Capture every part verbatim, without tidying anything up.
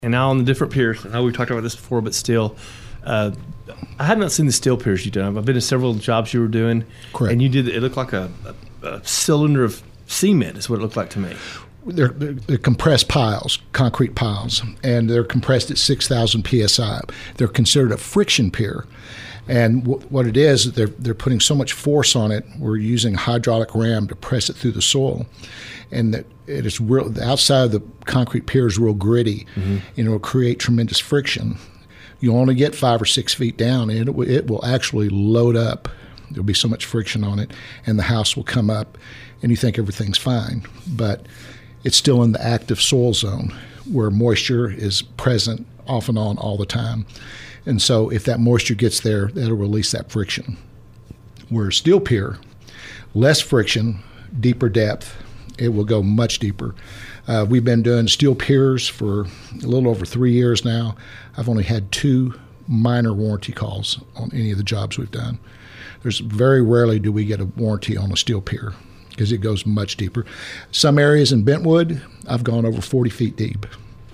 And now on the different piers, I know we've talked about this before, but still, uh, I have not seen the steel piers you've done. I've been to several jobs you were doing. Correct. And you did, it looked like a, a, a cylinder of cement is what it looked like to me. They're, they're, they're compressed piles, concrete piles, and they're compressed at six thousand P S I. They're considered a friction pier. And w- what it is, they're, they're putting so much force on it, we're using hydraulic ram to press it through the soil. And that it is real, the outside of the concrete pier is real gritty, mm-hmm. and it will create tremendous friction. You only get five or six feet down, and it, it will actually load up. There'll be so much friction on it, and the house will come up, and you think everything's fine. But it's still in the active soil zone where moisture is present off and on all the time. And so if that moisture gets there, that'll release that friction. Where a steel pier, less friction, deeper depth, it will go much deeper. Uh, we've been doing steel piers for a little over three years now. I've only had two minor warranty calls on any of the jobs we've done. There's very rarely do we get a warranty on a steel pier because it goes much deeper. Some areas in Bentwood, I've gone over forty feet deep.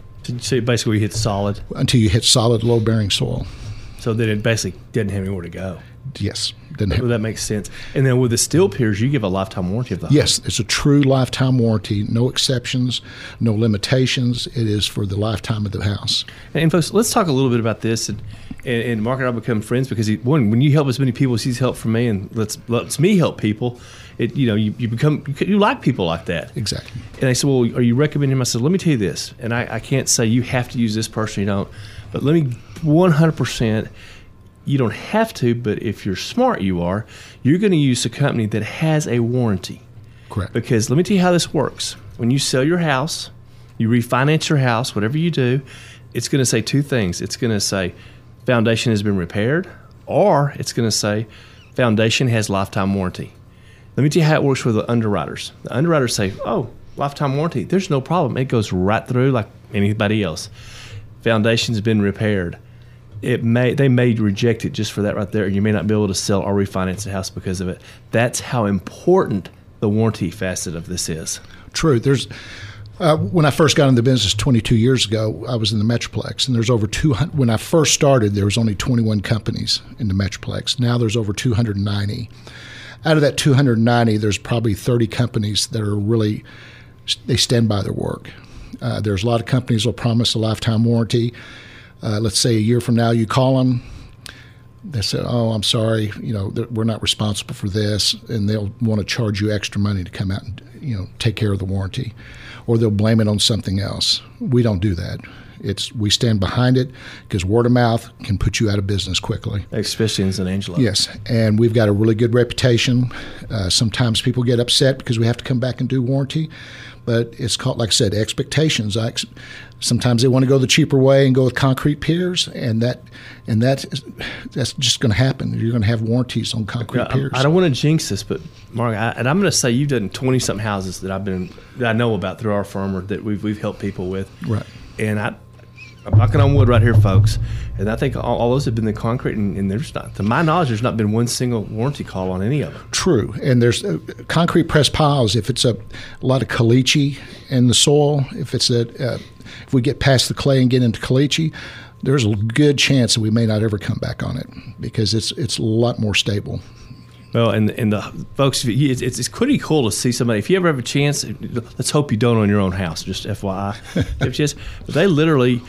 So basically you hit solid? Until you hit solid load-bearing soil. So then it basically didn't have anywhere to go? Yes. Didn't have. Well, that makes sense. And then with the steel piers, you give a lifetime warranty of that? Yes, it's a true lifetime warranty. No exceptions, no limitations. It is for the lifetime of the house. And, and folks, let's talk a little bit about this. And, and, and Mark and I become friends because, he, one, when you help as many people as he's helped from me and lets, lets me help people, it you know, you, you become, you, you like people like that. Exactly. And I said, well, are you recommending him? I said, let me tell you this. And I, I can't say you have to use this person, you don't. But let me one hundred percent, you don't have to, but if you're smart, you are, you're going to use a company that has a warranty. Correct. Because let me tell you how this works. When you sell your house, you refinance your house, whatever you do, it's going to say two things. It's going to say foundation has been repaired, or it's going to say foundation has lifetime warranty. Let me tell you how it works with the underwriters. The underwriters say, oh, lifetime warranty, there's no problem. It goes right through like anybody else. Foundation's been repaired. It may they may reject it just for that right there, and you may not be able to sell or refinance the house because of it. That's how important the warranty facet of this is. True. There's uh, when I first got into the business twenty-two years ago, I was in the Metroplex, and there's over two hundred. When I first started, there was only twenty-one companies in the Metroplex. Now there's over two hundred ninety. Out of that two hundred ninety, there's probably thirty companies that are really they stand by their work. Uh, there's a lot of companies that will promise a lifetime warranty. Uh, let's say a year from now, you call them, they say, oh, I'm sorry, you know, we're not responsible for this, and they'll want to charge you extra money to come out and, you know, take care of the warranty, or they'll blame it on something else. We don't do that. It's we stand behind it because word of mouth can put you out of business quickly. Especially in San Angelo. Yes, and we've got a really good reputation. Uh, sometimes people get upset because we have to come back and do warranty, but it's called, like I said, expectations. I ex- sometimes they want to go the cheaper way and go with concrete piers, and that and that that's just going to happen. You're going to have warranties on concrete I, piers. I don't want to jinx this, but Mark, I, and I'm going to say you've done twenty something houses that I've been that I know about through our firm or that we've we've helped people with. Right. And I. I'm knocking on wood right here, folks. And I think all, all those have been the concrete, and, and there's not, to my knowledge, there's not been one single warranty call on any of them. True. And there's uh, concrete pressed piles. If it's a, a lot of caliche in the soil, if it's a, uh, if we get past the clay and get into caliche, there's a good chance that we may not ever come back on it because it's it's a lot more stable. Well, and and the folks, it's, it's pretty cool to see somebody. If you ever have a chance, let's hope you don't on your own house. Just F Y I. If just, but they literally,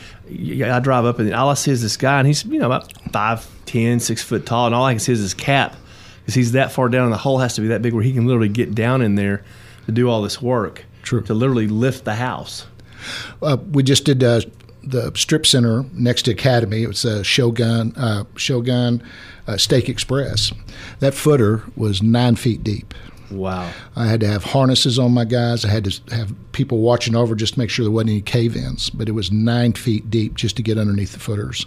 I drive up and all I see is this guy, and he's you know about five, ten, six foot tall, and all I can see is his cap because he's that far down, and the hole has to be that big where he can literally get down in there to do all this work. True. To literally lift the house. Uh, we just did uh, the strip center next to Academy. It was a Shogun, uh, Shogun uh, Steak Express. That footer was nine feet deep. Wow. I had to have harnesses on my guys. I had to have people watching over just to make sure there wasn't any cave-ins. But it was nine feet deep just to get underneath the footers.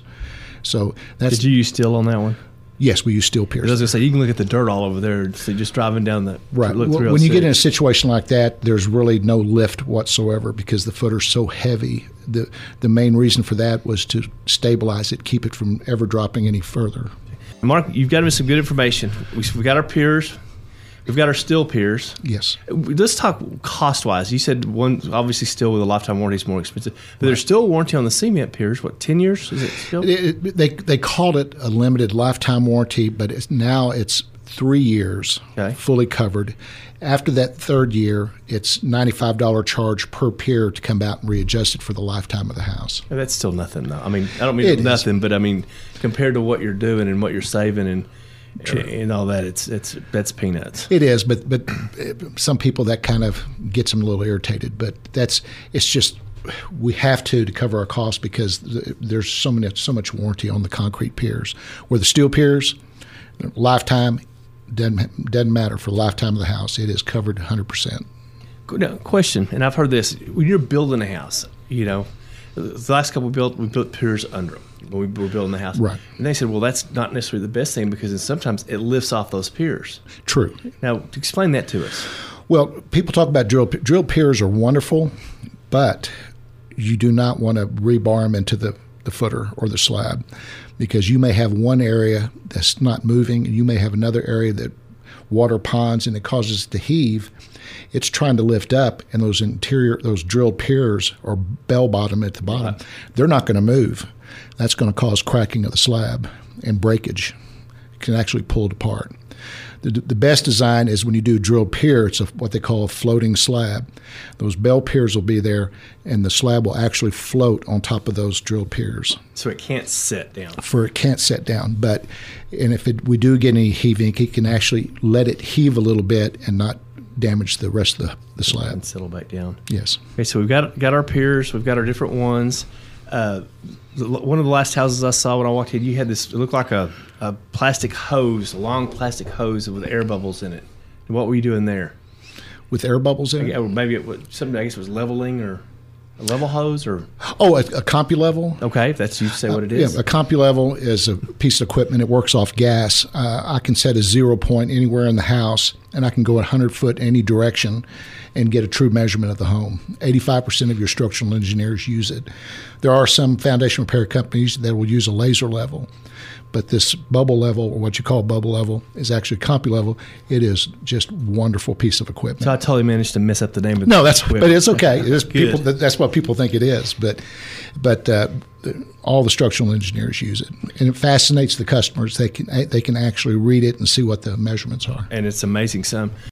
So that's. Did you use steel on that one? Yes, we use steel piers. I was going to say, you can look at the dirt all over there. So just driving down the right. Look Well, when you get in a situation like that, there's really no lift whatsoever because the footer's so heavy. The the main reason for that was to stabilize it, keep it from ever dropping any further. Mark, you've got me some good information. We, we got our piers. We've got our steel piers. Yes. Let's talk cost-wise. You said one, obviously steel with a lifetime warranty is more expensive. But right. There's still a warranty on the cement piers. What, ten years? Is it still? It, it, they, they called it a limited lifetime warranty, but it's, now it's three years, okay, fully covered. After that third year, it's ninety-five dollars charge per pier to come out and readjust it for the lifetime of the house. That's still nothing, though. I mean, I don't mean it nothing, is. but I mean, compared to what you're doing and what you're saving and True. and all that, it's it's that's peanuts. It is, but but some people that kind of gets them a little irritated. But that's it's just we have to to cover our costs because there's so many so much warranty on the concrete piers. Where the steel piers, lifetime. Doesn't, doesn't matter for the lifetime of the house. It is covered one hundred percent. Now, question, and I've heard this. When you're building a house, you know, the last couple we built, we built piers under them when we were building the house. Right. And they said, well, that's not necessarily the best thing because sometimes it lifts off those piers. True. Now, explain that to us. Well, people talk about drill drill piers are wonderful, but you do not want to rebar them into the, the footer or the slab, because you may have one area that's not moving and you may have another area that water ponds and it causes it to heave. It's trying to lift up, and those interior, those drilled piers or bell bottom at the bottom, right, they're not going to move. That's going to cause cracking of the slab and breakage. It can actually pull it apart. The, the best design is when you do a drilled pier, it's a, what they call a floating slab. Those bell piers will be there, and the slab will actually float on top of those drilled piers. So it can't set down. For it can't set down, but and if it, we do get any heaving, it can actually let it heave a little bit and not damage the rest of the, the slab. And settle back down. Yes. Okay, so we've got got our piers, we've got our different ones. Uh, one of the last houses I saw when I walked in, you had this, it looked like a, a plastic hose, a long plastic hose with air bubbles in it. And what were you doing there? With air bubbles in it? Or maybe it was something, I guess it was leveling or a level hose or? Oh, a, a CompuLevel. Okay, if that's, you say what it is. Uh, yeah, a CompuLevel is a piece of equipment. It works off gas. Uh, I can set a zero point anywhere in the house, and I can go one hundred foot in any direction and get a true measurement of the home. eighty-five percent of your structural engineers use it. There are some foundation repair companies that will use a laser level, but this bubble level, or what you call bubble level, is actually CompuLevel. It is just a wonderful piece of equipment. So I totally managed to mess up the name of no, the that's equipment. But it's okay. It is people, that's what people think it is, but but uh, all the structural engineers use it, and it fascinates the customers. They can they can actually read it and see what the measurements are. And it's amazing. Some